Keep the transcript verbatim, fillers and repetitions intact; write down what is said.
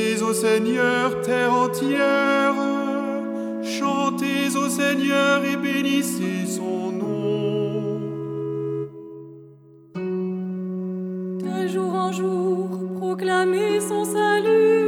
Chantez au Seigneur, terre entière, chantez au Seigneur et bénissez son nom. De jour en jour, proclamez son salut.